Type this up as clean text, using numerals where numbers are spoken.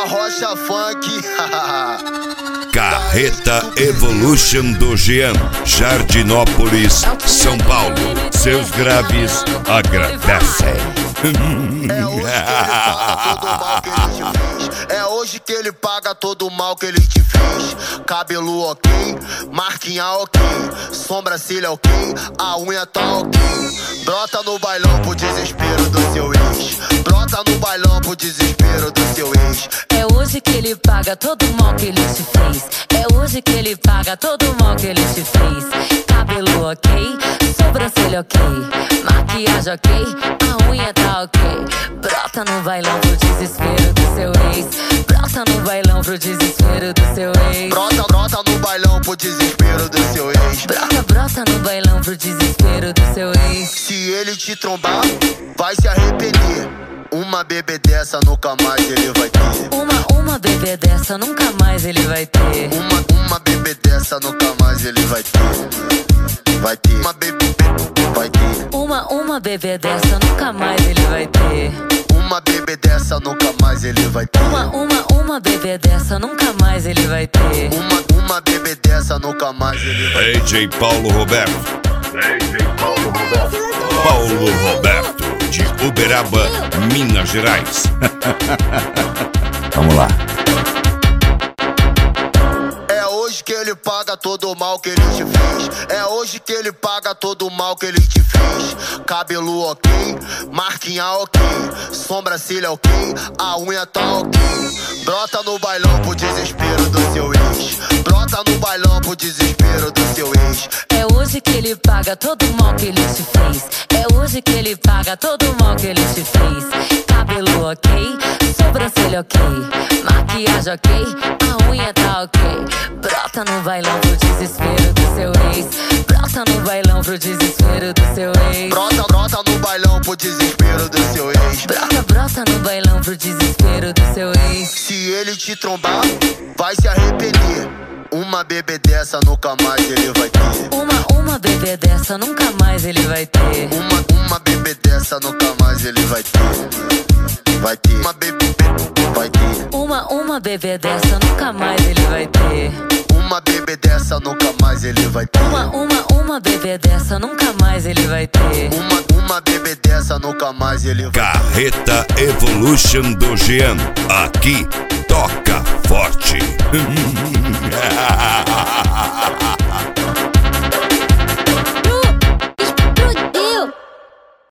Rocha Funk. Carreta Evolution do Jean, Jardinópolis, São Paulo. Seus graves agradecem. É hoje que ele paga todo o mal que ele te fez. Cabelo ok, marquinha ok, sobrancelha ok, a unha tá ok. Brota no bailão pro desespero do seu ex. Brota no bailão pro desespero do seu ex. É hoje que ele paga todo o mal que ele te fez. É hoje que ele paga todo o mal que ele te fez. Cabelo ok, sobrancelha ok, maquiagem ok, a unha tá ok. Brota no bailão pro desespero do seu ex. Brota no bailão pro desespero do seu ex. Brota no bailão pro desespero do seu ex. Brota no bailão pro desespero do seu ex. Se ele te trombar, vai se arrepender. Uma bebê dessa nunca mais ele vai ter. Uma bebê dessa nunca mais ele vai ter. Uma bebê dessa nunca mais ele vai ter. Vai ter. Uma bebê vai ter. Uma bebê dessa nunca mais ele vai ter. Uma bebê dessa nunca mais ele vai ter. Uma bebê dessa nunca mais ele vai ter. Uma bebê dessa nunca mais ele vai ter. DJ Paulo Roberto. Paulo Roberto, de Uberaba, Minas Gerais. Vamos lá. É hoje que ele paga todo o mal que ele te fez. É hoje que ele paga todo o mal que ele te fez. Cabelo ok, marquinha ok, sobrancelha ok, a unha tá ok. Brota no bailão pro desespero do seu ex. Brota no bailão pro desespero do seu ex. É hoje que ele paga todo o mal que ele te fez. É hoje que ele paga todo o mal que ele te fez. Cabelo ok, sobrancelha ok, maquiagem ok, a unha tá ok. Brota no bailão pro desespero do seu ex. Brota no bailão pro desespero do seu ex. Brota no bailão pro desespero do seu ex. Brota no bailão pro desespero do seu ex. Se ele te trombar, vai se arrepender. Uma bebê dessa nunca mais ele vai ter. Uma bebê dessa nunca mais ele vai ter. Uma bebê dessa nunca mais ele vai ter. Vai ter. Uma bebê vai ter. Uma bebê dessa nunca mais ele vai ter. Uma bebê dessa nunca mais ele vai ter. Uma bebê dessa nunca mais ele vai ter. Uma bebê dessa nunca mais ele vai ter. Carreta Evolution do Jean, aqui toca forte.